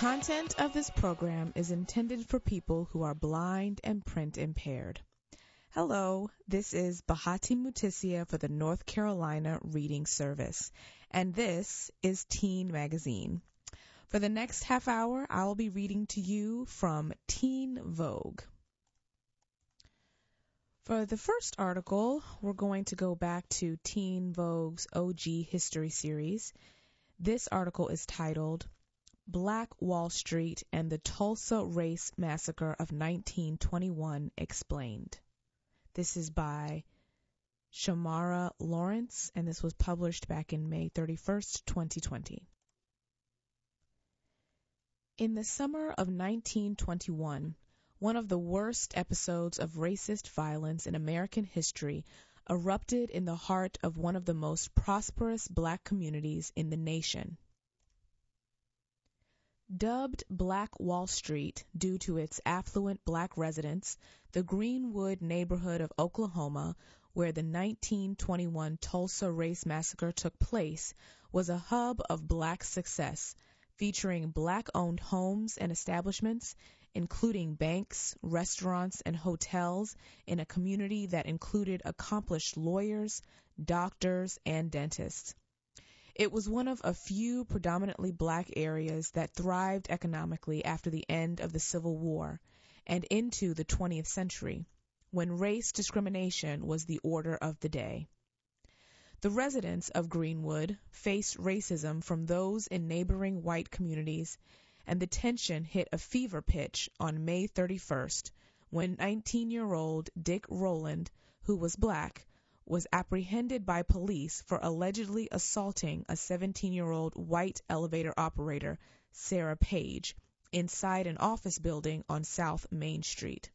content of this program is intended for people who are blind and print impaired. Hello, this is Bahati Mutisia for the North Carolina Reading Service, and this is Teen Magazine. For the next half hour, I will be reading to you from Teen Vogue. For the first article, we're going to go back to Teen Vogue's OG History series. This article is titled Black Wall Street and the Tulsa Race Massacre of 1921 Explained. This is by Shamara Lawrence, and this was published back in May 31st, 2020. In the summer of 1921, one of the worst episodes of racist violence in American history erupted in the heart of one of the most prosperous black communities in the nation. Dubbed Black Wall Street due to its affluent black residents, the Greenwood neighborhood of Oklahoma, where the 1921 Tulsa Race Massacre took place, was a hub of black success, featuring black-owned homes and establishments, including banks, restaurants, and hotels in a community that included accomplished lawyers, doctors, and dentists. It was one of a few predominantly black areas that thrived economically after the end of the Civil War and into the 20th century, when race discrimination was the order of the day. The residents of Greenwood faced racism from those in neighboring white communities, and the tension hit a fever pitch on May 31st when 19-year-old Dick Rowland, who was black, was apprehended by police for allegedly assaulting a 17-year-old white elevator operator, Sarah Page, inside an office building on South Main Street.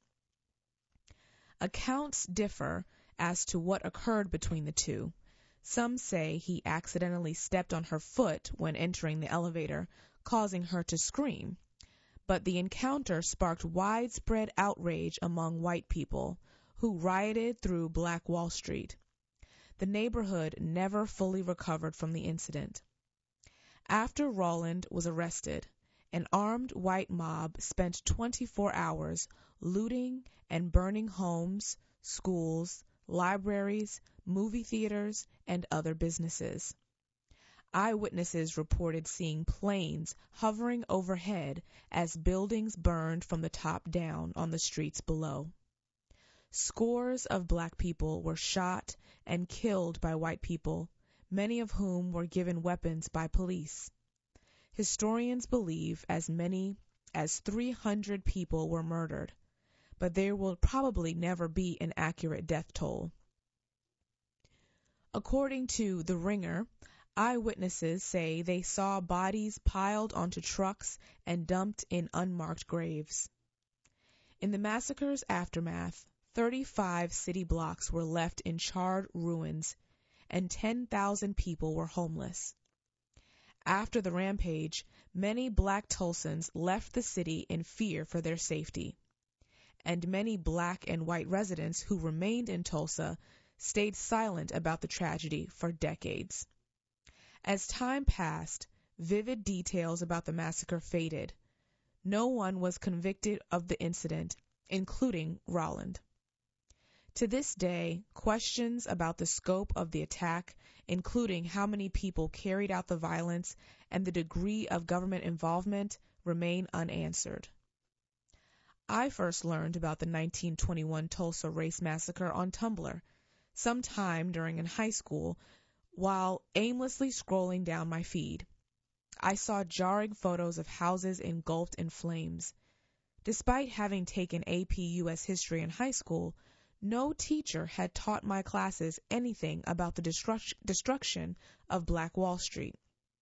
Accounts differ as to what occurred between the two. Some say he accidentally stepped on her foot when entering the elevator, causing her to scream. But the encounter sparked widespread outrage among white people, who rioted through Black Wall Street. The neighborhood never fully recovered from the incident. After Rowland was arrested, an armed white mob spent 24 hours looting and burning homes, schools, libraries, movie theaters, and other businesses. Eyewitnesses reported seeing planes hovering overhead as buildings burned from the top down on the streets below. Scores of black people were shot and killed by white people, many of whom were given weapons by police. Historians believe as many as 300 people were murdered, but there will probably never be an accurate death toll. According to The Ringer, eyewitnesses say they saw bodies piled onto trucks and dumped in unmarked graves. In the massacre's aftermath, 35 city blocks were left in charred ruins, and 10,000 people were homeless. After the rampage, many black Tulsans left the city in fear for their safety, and many black and white residents who remained in Tulsa stayed silent about the tragedy for decades. As time passed, vivid details about the massacre faded. No one was convicted of the incident, including Rowland. To this day, questions about the scope of the attack, including how many people carried out the violence and the degree of government involvement, remain unanswered. I first learned about the 1921 Tulsa Race Massacre on Tumblr, sometime during in high school, while aimlessly scrolling down my feed. I saw jarring photos of houses engulfed in flames. Despite having taken AP U.S. history in high school, no teacher had taught my classes anything about the destruction of Black Wall Street.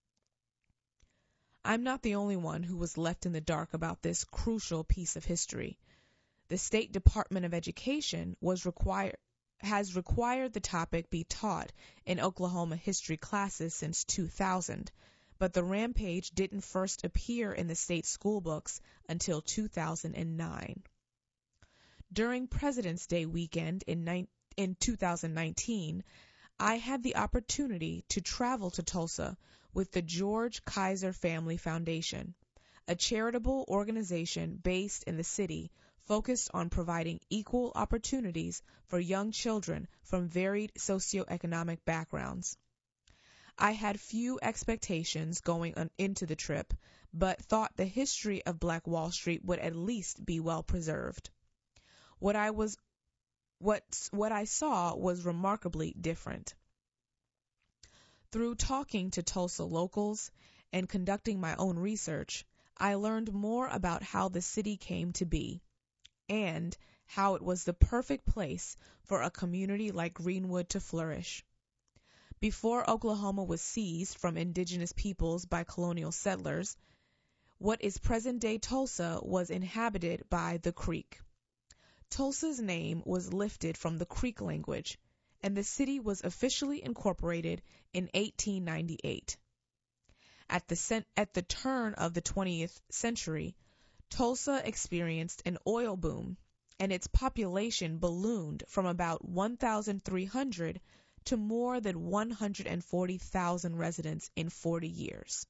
I'm not the only one who was left in the dark about this crucial piece of history. The State Department of Education has required the topic be taught in Oklahoma history classes since 2000, but the rampage didn't first appear in the state school books until 2009. During President's Day weekend in 2019, I had the opportunity to travel to Tulsa with the George Kaiser Family Foundation, a charitable organization based in the city focused on providing equal opportunities for young children from varied socioeconomic backgrounds. I had few expectations going into the trip, but thought the history of Black Wall Street would at least be well preserved. What I saw was remarkably different. Through talking to Tulsa locals and conducting my own research, I learned more about how the city came to be and how it was the perfect place for a community like Greenwood to flourish. Before Oklahoma was seized from indigenous peoples by colonial settlers, what is present-day Tulsa was inhabited by the Creek. Tulsa's name was lifted from the Creek language, and the city was officially incorporated in 1898. At the turn of the 20th century, Tulsa experienced an oil boom, and its population ballooned from about 1,300 to more than 140,000 residents in 40 years.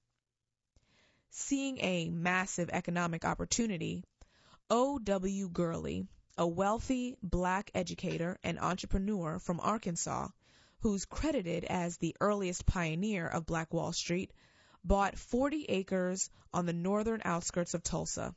Seeing a massive economic opportunity, O.W. Gurley, a wealthy Black educator and entrepreneur from Arkansas, who's credited as the earliest pioneer of Black Wall Street, bought 40 acres on the northern outskirts of Tulsa.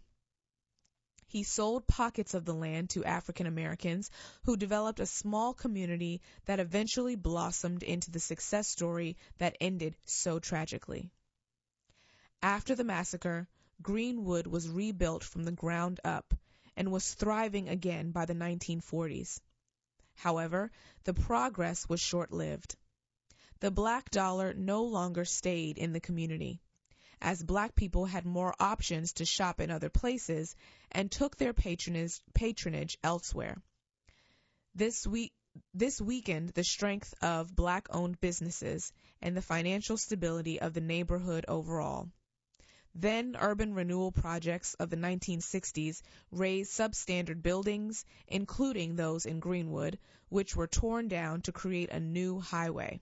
He sold pockets of the land to African Americans who developed a small community that eventually blossomed into the success story that ended so tragically. After the massacre, Greenwood was rebuilt from the ground up and was thriving again by the 1940s. However, the progress was short-lived. The black dollar no longer stayed in the community, as Black people had more options to shop in other places and took their patronage elsewhere. This weakened the strength of Black-owned businesses and the financial stability of the neighborhood overall. Then urban renewal projects of the 1960s raised substandard buildings, including those in Greenwood, which were torn down to create a new highway.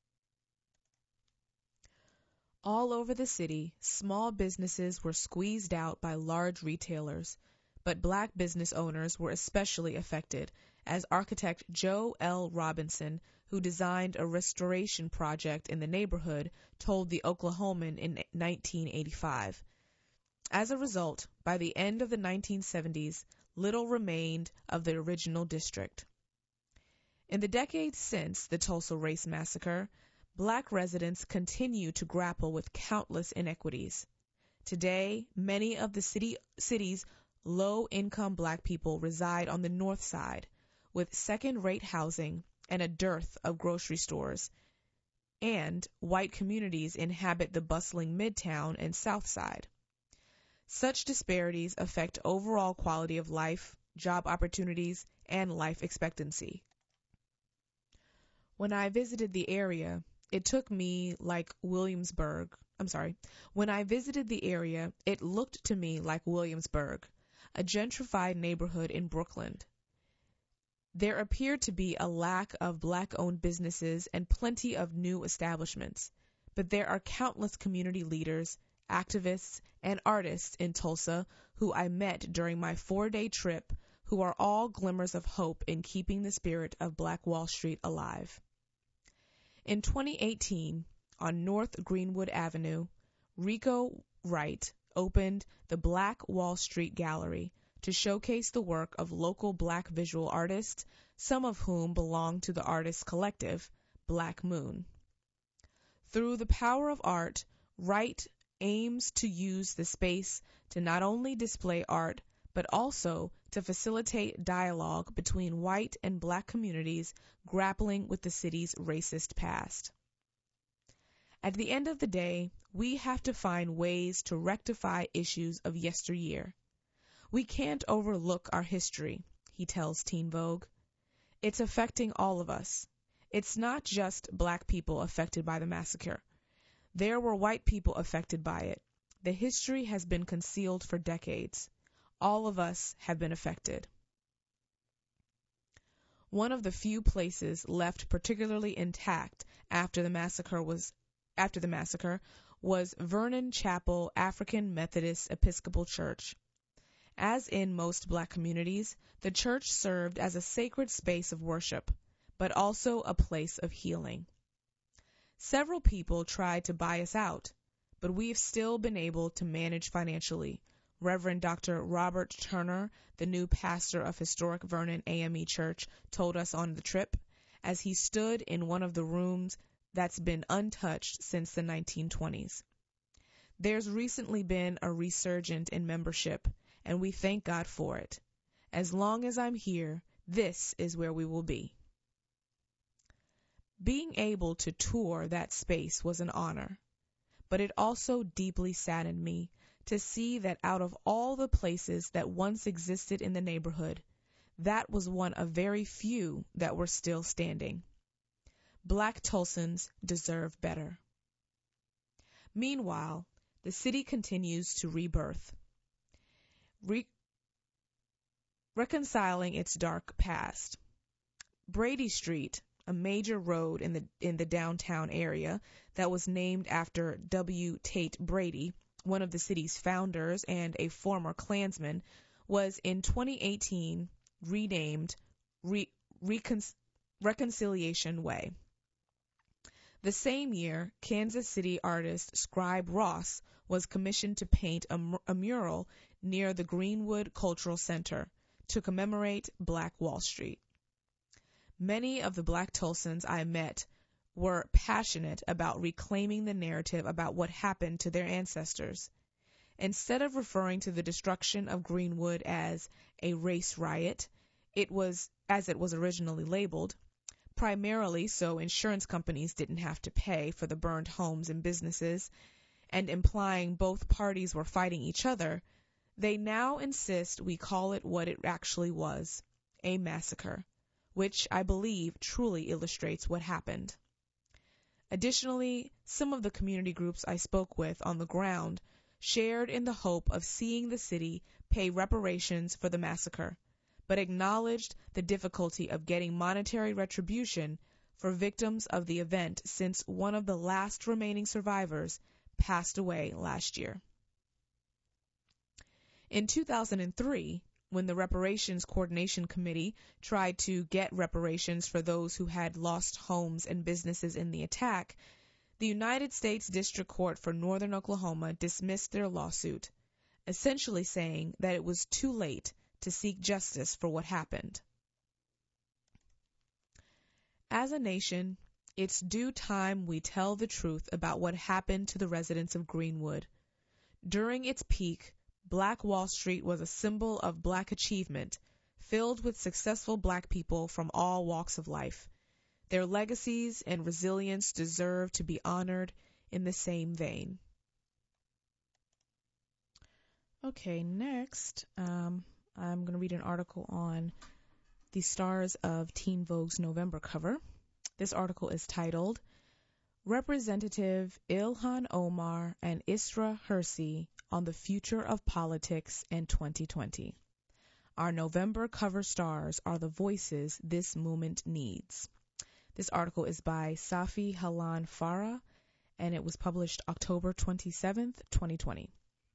All over the city, small businesses were squeezed out by large retailers, but Black business owners were especially affected, as architect Joe L. Robinson, who designed a restoration project in the neighborhood, told the Oklahoman in 1985. As a result, by the end of the 1970s, little remained of the original district. In the decades since the Tulsa Race Massacre, Black residents continue to grapple with countless inequities. Today, many of the city's low-income Black people reside on the north side, with second-rate housing and a dearth of grocery stores, and white communities inhabit the bustling Midtown and South Side. Such disparities affect overall quality of life, job opportunities, and life expectancy. When I visited the area, it looked to me like Williamsburg, a gentrified neighborhood in Brooklyn. There appeared to be a lack of Black-owned businesses and plenty of new establishments, but there are countless community leaders, activists, and artists in Tulsa who I met during my 4-day trip who are all glimmers of hope in keeping the spirit of Black Wall Street alive. In 2018, on North Greenwood Avenue, Rico Wright opened the Black Wall Street Gallery to showcase the work of local Black visual artists, some of whom belong to the artist collective Black Moon. Through the power of art, Wright aims to use the space to not only display art, but also to facilitate dialogue between white and Black communities grappling with the city's racist past. At the end of the day, we have to find ways to rectify issues of yesteryear. We can't overlook our history, he tells Teen Vogue. It's affecting all of us. It's not just Black people affected by the massacre. There were white people affected by it. The history has been concealed for decades. All of us have been affected. One of the few places left particularly intact after the massacre was Vernon Chapel African Methodist Episcopal Church. As in most black communities, the church served as a sacred space of worship, but also a place of healing. Several people tried to buy us out, but we've still been able to manage financially. Reverend Dr. Robert Turner, the new pastor of historic Vernon AME Church, told us on the trip, as he stood in one of the rooms that's been untouched since the 1920s. There's recently been a resurgence in membership, and we thank God for it. As long as I'm here, this is where we will be. Being able to tour that space was an honor, but it also deeply saddened me to see that out of all the places that once existed in the neighborhood, that was one of very few that were still standing. Black Tulsans deserve better. Meanwhile, the city continues to rebirth, reconciling its dark past. Brady Street, a major road in the downtown area that was named after W. Tate Brady, one of the city's founders and a former Klansman, was in 2018 renamed Reconciliation Way. The same year, Kansas City artist Scribe Ross was commissioned to paint a mural near the Greenwood Cultural Center to commemorate Black Wall Street. Many of the Black Tulsans I met were passionate about reclaiming the narrative about what happened to their ancestors. Instead of referring to the destruction of Greenwood as a race riot, as it was originally labeled, primarily so insurance companies didn't have to pay for the burned homes and businesses, and implying both parties were fighting each other, they now insist we call it what it actually was, a massacre, which I believe truly illustrates what happened. Additionally, some of the community groups I spoke with on the ground shared in the hope of seeing the city pay reparations for the massacre, but acknowledged the difficulty of getting monetary retribution for victims of the event since one of the last remaining survivors passed away last year. In 2003, when the Reparations Coordination Committee tried to get reparations for those who had lost homes and businesses in the attack, the United States District Court for Northern Oklahoma dismissed their lawsuit, essentially saying that it was too late to seek justice for what happened. As a nation, it's due time we tell the truth about what happened to the residents of Greenwood. During its peak, Black Wall Street was a symbol of Black achievement, filled with successful Black people from all walks of life. Their legacies and resilience deserve to be honored in the same vein. Okay, next, I'm going to read an article on the stars of Teen Vogue's November cover. This article is titled, Representative Ilhan Omar and Isra Hirsi on the Future of Politics in 2020. Our November cover stars are the voices this movement needs. This article is by Safi Halan Farah, and it was published October 27th, 2020.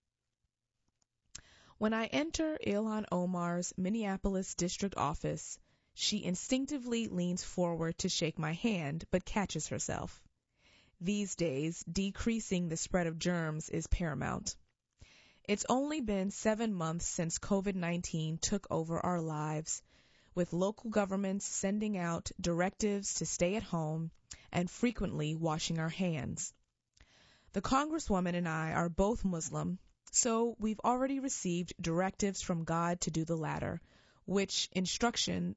When I enter Ilhan Omar's Minneapolis district office, she instinctively leans forward to shake my hand, but catches herself. These days, decreasing the spread of germs is paramount. It's only been 7 months since COVID-19 took over our lives, with local governments sending out directives to stay at home and frequently washing our hands. The Congresswoman and I are both Muslim, so we've already received directives from God to do the latter, with instructions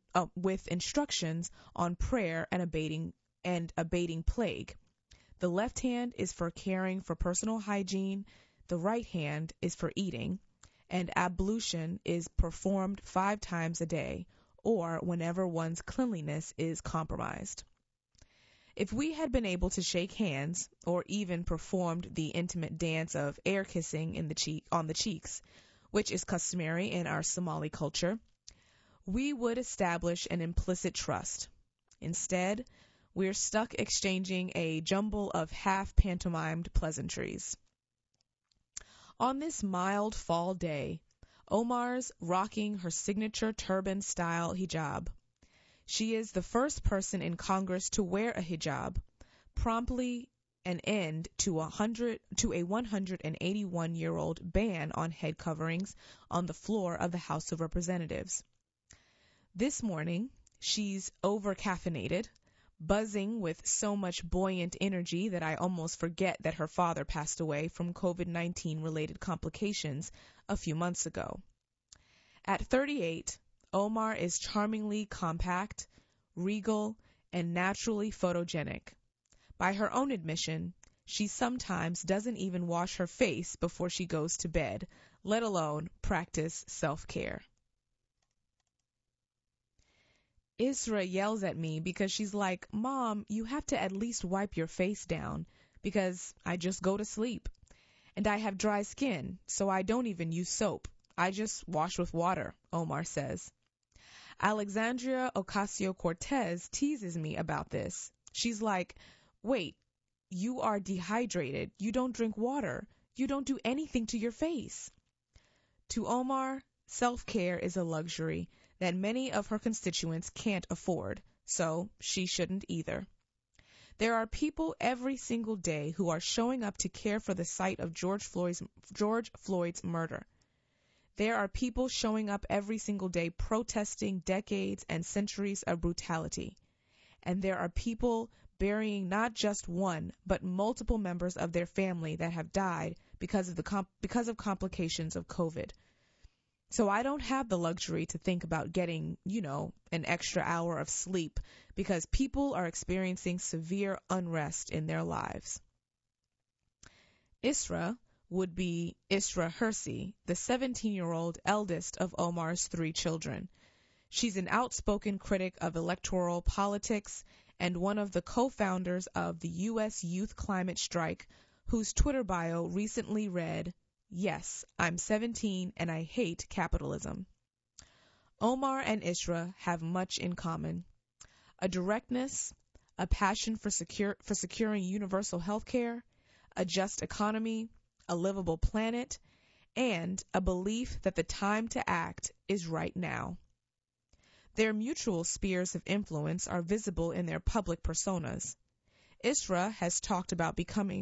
on prayer and abating plague. The left hand is for caring for personal hygiene, the right hand is for eating, and ablution is performed 5 times a day, or whenever one's cleanliness is compromised. If we had been able to shake hands, or even performed the intimate dance of air kissing on the cheeks, which is customary in our Somali culture, we would establish an implicit trust. Instead, We're stuck exchanging a jumble of half-pantomimed pleasantries. On this mild fall day, Omar's rocking her signature turban-style hijab. She is the first person in Congress to wear a hijab, promptly an end to a 181-year-old ban on head coverings on the floor of the House of Representatives. This morning, she's over-caffeinated, buzzing with so much buoyant energy that I almost forget that her father passed away from COVID-19 related complications a few months ago. At 38, Omar is charmingly compact, regal, and naturally photogenic. By her own admission, she sometimes doesn't even wash her face before she goes to bed, let alone practice self-care. Isra yells at me because she's like, "Mom, you have to at least wipe your face down," because I just go to sleep. And I have dry skin, so I don't even use soap. I just wash with water, Omar says. Alexandria Ocasio-Cortez teases me about this. She's like, "Wait, you are dehydrated. You don't drink water. You don't do anything to your face." To Omar, self-care is a luxury that many of her constituents can't afford, so she shouldn't either. There are people every single day who are showing up to care for the site of George Floyd's murder. There are people showing up every single day protesting decades and centuries of brutality. And there are people burying not just one, but multiple members of their family that have died because of complications of COVID. So I don't have the luxury to think about getting, an extra hour of sleep because people are experiencing severe unrest in their lives. Isra would be Isra Hersey, the 17-year-old eldest of Omar's 3 children. She's an outspoken critic of electoral politics and one of the co-founders of the U.S. Youth Climate Strike, whose Twitter bio recently read, "Yes, I'm 17 and I hate capitalism." Omar and Isra have much in common. A directness, a passion for securing universal health care, a just economy, a livable planet, and a belief that the time to act is right now. Their mutual spheres of influence are visible in their public personas. Isra has talked about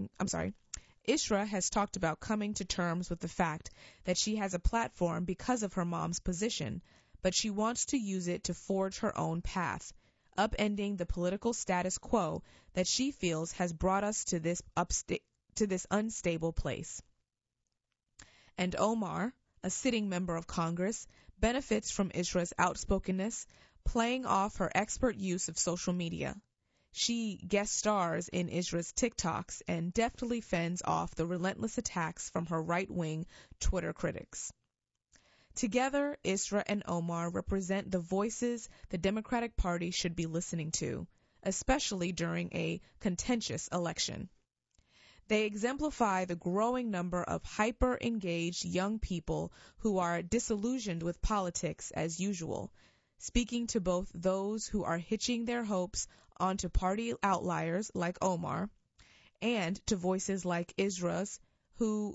coming to terms with the fact that she has a platform because of her mom's position, but she wants to use it to forge her own path, upending the political status quo that she feels has brought us to this unstable place. And Omar, a sitting member of Congress, benefits from Isra's outspokenness, playing off her expert use of social media. She guest stars in Isra's TikToks and deftly fends off the relentless attacks from her right-wing Twitter critics. Together, Isra and Omar represent the voices the Democratic Party should be listening to, especially during a contentious election. They exemplify the growing number of hyper-engaged young people who are disillusioned with politics as usual, speaking to both those who are hitching their hopes onto party outliers like Omar, and to voices like Isra's who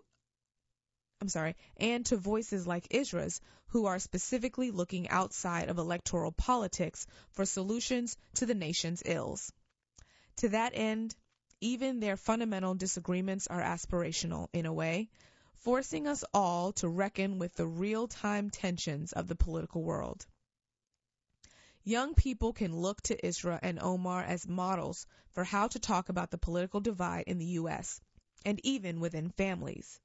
are specifically looking outside of electoral politics for solutions to the nation's ills. To that end, even their fundamental disagreements are aspirational in a way, forcing us all to reckon with the real-time tensions of the political world. Young people can look to Isra and Omar as models for how to talk about the political divide in the U.S., and even within families.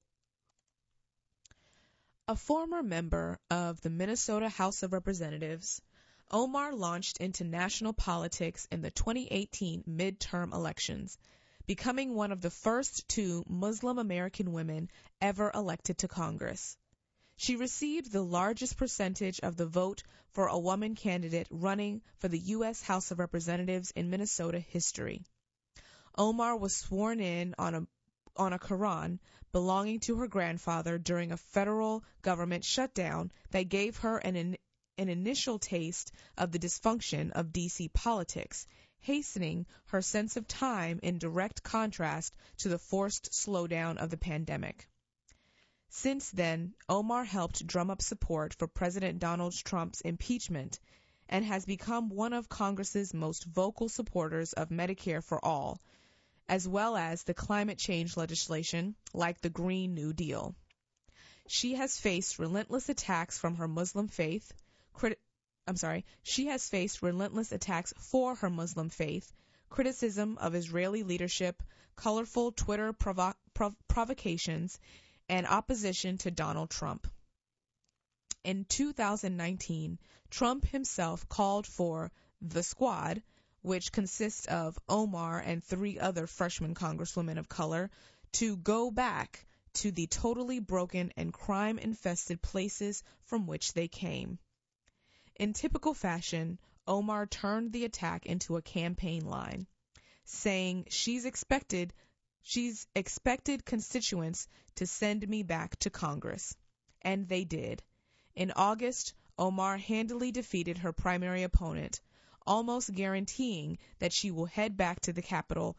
A former member of the Minnesota House of Representatives, Omar launched into national politics in the 2018 midterm elections, becoming one of the first 2 Muslim American women ever elected to Congress. She received the largest percentage of the vote for a woman candidate running for the U.S. House of Representatives in Minnesota history. Omar was sworn in on a Quran belonging to her grandfather during a federal government shutdown that gave her an initial taste of the dysfunction of D.C. politics, hastening her sense of time in direct contrast to the forced slowdown of the pandemic. Since then, Omar helped drum up support for President Donald Trump's impeachment and has become one of Congress's most vocal supporters of Medicare for All, as well as the climate change legislation like the Green New Deal. She has faced relentless attacks from her Muslim faith. She has faced relentless attacks for her Muslim faith, criticism of Israeli leadership, colorful Twitter provocations, and opposition to Donald Trump. In 2019, Trump himself called for the Squad, which consists of Omar and 3 other freshman congresswomen of color, to go back to the totally broken and crime-infested places from which they came. In typical fashion, Omar turned the attack into a campaign line, saying she's expected constituents to send me back to Congress. And they did. In August, Omar handily defeated her primary opponent, almost guaranteeing that she will head back to Capitol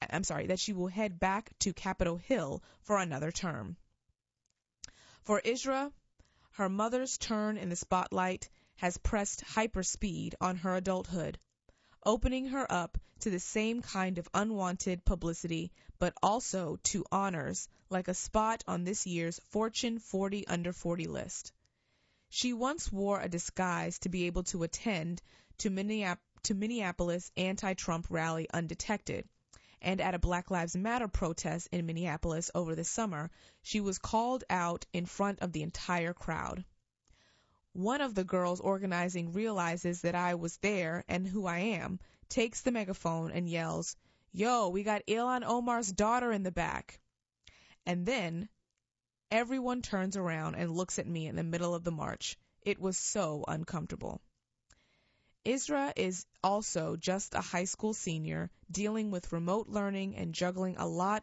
Hill for another term. For Isra, her mother's turn in the spotlight has pressed hyperspeed on her adulthood, opening her up to the same kind of unwanted publicity, but also to honors like a spot on this year's Fortune 40 Under 40 list. She once wore a disguise to be able to attend to Minneapolis anti-Trump rally undetected, and at a Black Lives Matter protest in Minneapolis over the summer, she was called out in front of the entire crowd. One of the girls organizing realizes that I was there and who I am, takes the megaphone and yells, "Yo, we got Ilhan Omar's daughter in the back." And then everyone turns around and looks at me in the middle of the march. It was so uncomfortable. Isra is also just a high school senior dealing with remote learning and juggling a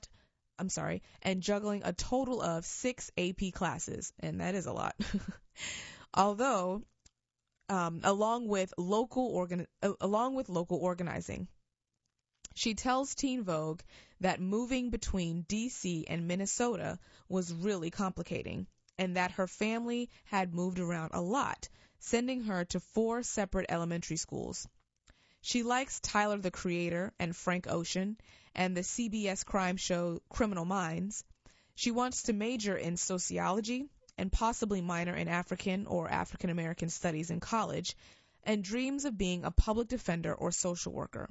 total of 6 AP classes, and that is a lot. Along with local organizing. She tells Teen Vogue that moving between D.C. and Minnesota was really complicating, and that her family had moved around a lot, sending her to 4 separate elementary schools. She likes Tyler the Creator and Frank Ocean and the CBS crime show Criminal Minds. She wants to major in sociology and possibly minor in African or African American studies in college, and dreams of being a public defender or social worker.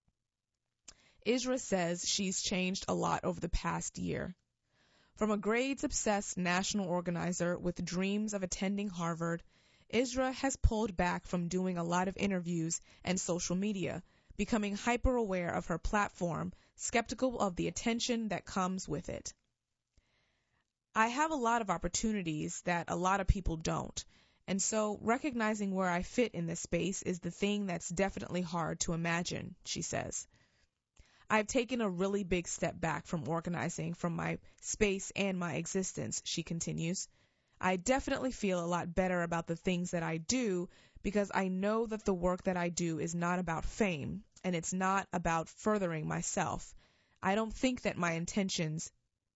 Isra says she's changed a lot over the past year. From a grades-obsessed national organizer with dreams of attending Harvard, Isra has pulled back from doing a lot of interviews and social media, becoming hyper-aware of her platform, skeptical of the attention that comes with it. I have a lot of opportunities that a lot of people don't, and so recognizing where I fit in this space is the thing that's definitely hard to imagine, she says. I've taken a really big step back from organizing from my space and my existence, she continues. I definitely feel a lot better about the things that I do because I know that the work that I do is not about fame and it's not about furthering myself. I don't think that my intentions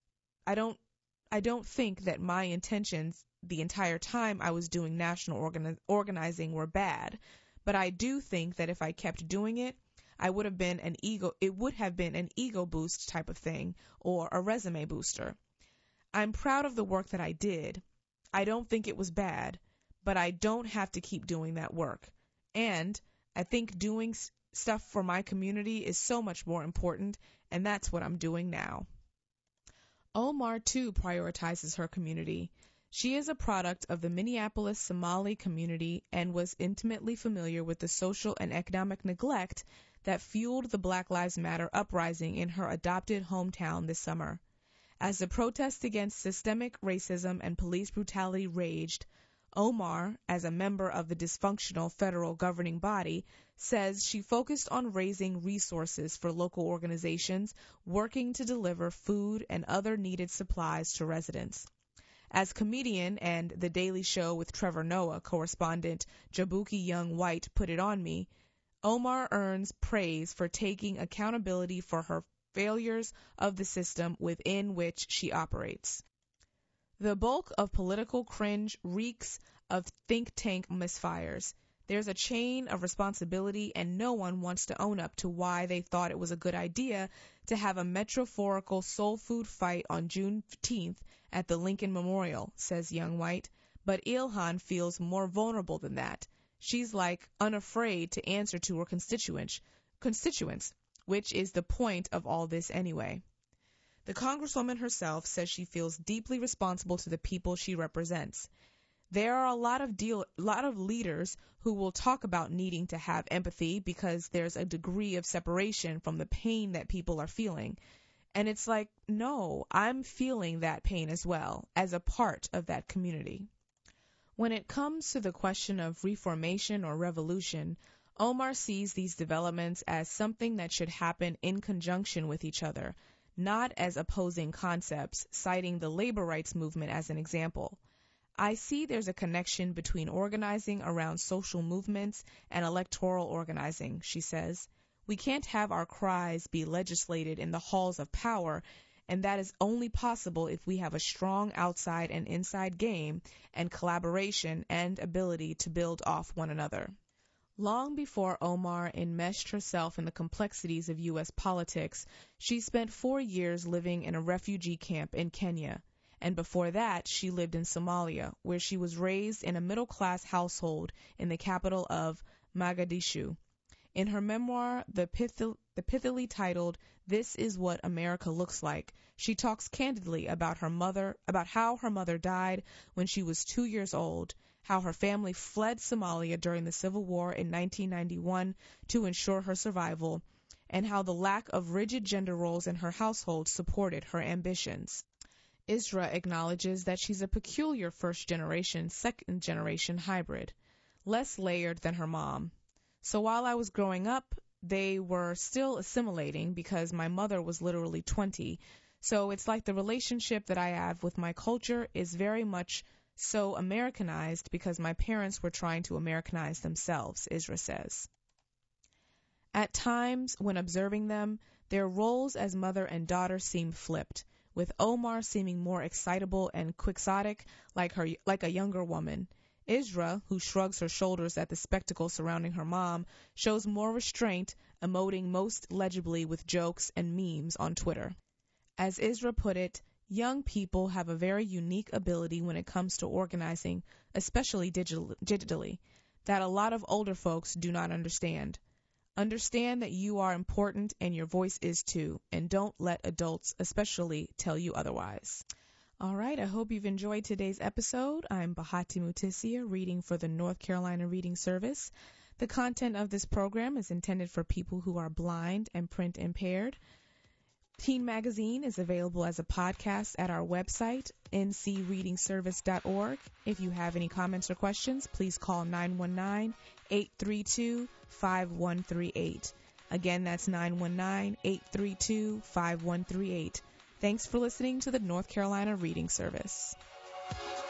the entire time I was doing national organizing were bad, but I do think that if I kept doing it, it would have been an ego boost type of thing or a resume booster. I'm proud of the work that I did. I don't think it was bad, but I don't have to keep doing that work. And I think doing stuff for my community is so much more important, and that's what I'm doing now. Omar, too, prioritizes her community. She is a product of the Minneapolis Somali community and was intimately familiar with the social and economic neglect that fueled the Black Lives Matter uprising in her adopted hometown this summer. As the protests against systemic racism and police brutality raged, Omar, as a member of the dysfunctional federal governing body, says she focused on raising resources for local organizations working to deliver food and other needed supplies to residents. As comedian and The Daily Show with Trevor Noah correspondent Jabuki Young White put it on me, Omar earns praise for taking accountability for her failures of the system within which she operates. The bulk of political cringe reeks of think tank misfires. There's a chain of responsibility, and no one wants to own up to why they thought it was a good idea to have a metaphorical soul food fight on Juneteenth at the Lincoln Memorial, says Young White. But Ilhan feels more vulnerable than that. She's like unafraid to answer to her constituents, which is the point of all this anyway. The Congresswoman herself says she feels deeply responsible to the people she represents. There are a lot of leaders who will talk about needing to have empathy because there's a degree of separation from the pain that people are feeling. And it's like, no, I'm feeling that pain as well, as a part of that community. When it comes to the question of reformation or revolution, Omar sees these developments as something that should happen in conjunction with each other, not as opposing concepts, citing the labor rights movement as an example. I see there's a connection between organizing around social movements and electoral organizing, she says. We can't have our cries be legislated in the halls of power, and that is only possible if we have a strong outside and inside game and collaboration and ability to build off one another. Long before Omar enmeshed herself in the complexities of U.S. politics, she spent 4 years living in a refugee camp in Kenya. And before that, she lived in Somalia, where she was raised in a middle-class household in the capital of Mogadishu. In her memoir, the pithily titled "This is What America Looks Like," she talks candidly about how her mother died when she was 2 years old, how her family fled Somalia during the Civil War in 1991 to ensure her survival, and how the lack of rigid gender roles in her household supported her ambitions. Isra acknowledges that she's a peculiar first-generation, second-generation hybrid, less layered than her mom. So while I was growing up, they were still assimilating because my mother was literally 20. So it's like the relationship that I have with my culture is very much so Americanized because my parents were trying to Americanize themselves, Isra says. At times, when observing them, their roles as mother and daughter seem flipped, with Omar seeming more excitable and quixotic like a younger woman. Isra, who shrugs her shoulders at the spectacle surrounding her mom, shows more restraint, emoting most legibly with jokes and memes on Twitter. As Isra put it, young people have a very unique ability when it comes to organizing, especially digitally, that a lot of older folks do not understand. Understand that you are important and your voice is too, and don't let adults especially tell you otherwise. All right, I hope you've enjoyed today's episode. I'm Bahati Mutisia, reading for the North Carolina Reading Service. The content of this program is intended for people who are blind and print impaired. Teen Magazine is available as a podcast at our website, ncreadingservice.org. If you have any comments or questions, please call 919-832-5138. Again, that's 919-832-5138. Thanks for listening to the North Carolina Reading Service.